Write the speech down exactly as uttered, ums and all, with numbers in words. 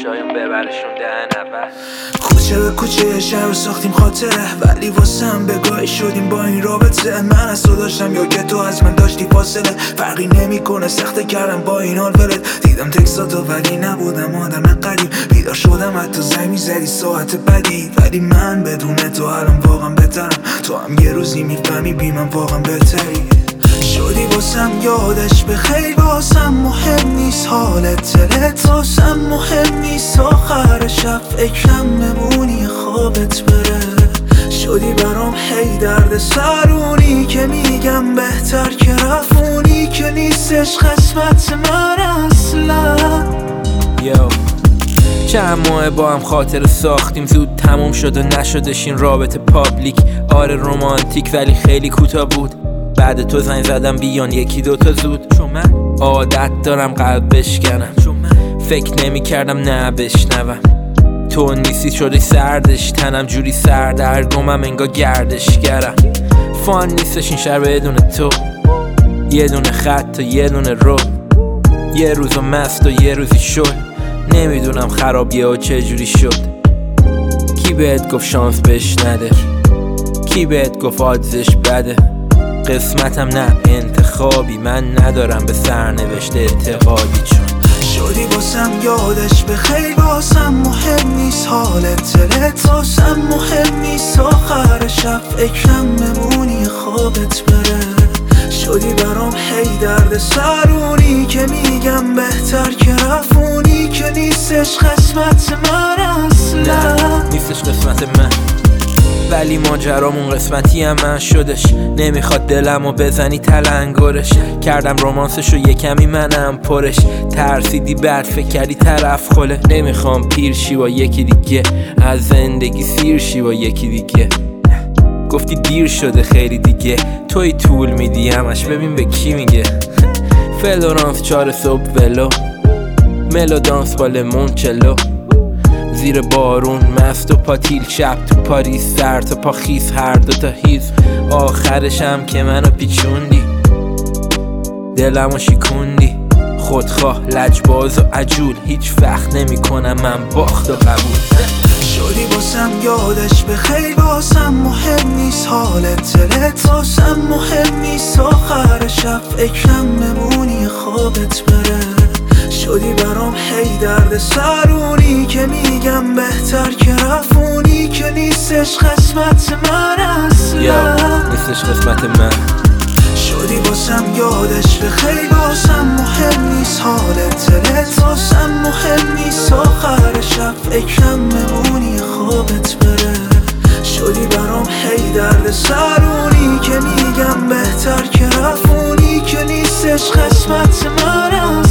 شایم ببرشون ده نفر. کوچه به کوچه شهر ساختیم خاطره، ولی واسم بگاهی شدیم با این رابطه. من از تو داشتم یا که تو از من داشتی فاصله، فرقی نمیکنه سخته کردم با این حال ولت. دیدم تکساتو ولی نبودم آدم قریب، بیدار شدم حتی زنگ میزدی ساعت بدی. ولی من بدون تو الان واقعا بهترم، تو هم یه روزی میفهمی بی من واقعا بهتری. شدی واسم یادش به خیر، واسم مهم نیست حالت دلت، واسم مهم نیست آخر شب فکرم بمونی خوابت بره. شدی برام هی درد سرونی که میگم بهتر که رفونی، که نیستش قسمت من اصلا. یو چند ماه با هم خاطر ساختیم، زود تموم شد و نشدش این رابطه پابلیک. آره رومانتیک ولی خیلی کوتاه بود، بعد تو زنگ زدم بیان یکی دوتا زود. چون من عادت دارم قلب بشکنم، چون من فکر نمی کردم نه بشنوم. تو نیستی شدی سردش، تنم جوری سردرگمم انگار گردشگرم. فان نیستش این شهر بدون تو، یه دونه خط و یه دونه رو، یه روزو مست و یه روزی شل. نمیدونم خرابیه و چه جوری شد. کی بهت گفت شانس بهش نده، کی بهت گفت آدزش بده. قسمتم نه انتخابی، من ندارم به سرنوشت اعتقادی. چون شدی واسم یادش به خیر، واسم مهم نیست حالت دلت، واسم مهم نیست آخر شب فکرم بمونی خوابت بره. شدی برام هی درد سرونی که میگم بهتر که رفونی، که نیستش قسمت من اصلا. نه نیستش قسمت من، ولی ماجرامون قسمتی هم من شدش. نمیخواد دلمو بزنی تلنگرش، کردم رومانسشو یه کمی منم پرش. ترسیدی بعد فکر کردی طرف خله، نمیخوام پیر شی با یکی دیگه، از زندگی سیر شی با یکی دیگه. گفتی دیر شده خیلی دیگه، توی طول میدی همش ببین به کی میگه. فلورانس چهار صبح ولو، ملودانس با لیمونچلو، زیر بارون مست و پاتیل، شب تو پاریس سر تا پا خیس، هر دوتا هیز. آخرشم که منو پیچوندی، دلمو شیکوندی. خودخواه لجباز و عجول، هیچ وقت نمی کنم من باخت و قبول. شدی واسم یادش به خیر، واسم مهم نیست حالت دلت، واسم مهم نیست آخر شب فکرم بمونی خوابت بره. شدی برام هی درد سرونی که میگم بهتر که رفونی، که نیستش قسمت من اصلا. نیستش قسمت من. شدی واسم یادش به خیر، واسم مهم نیست حالت دلت، واسم مهم نیست آخر شب فکرم بمونی خوابت بره. شدی برام هی درد سرونی که میگم بهتر که رفونی، که نیستش قسمت من اصلا.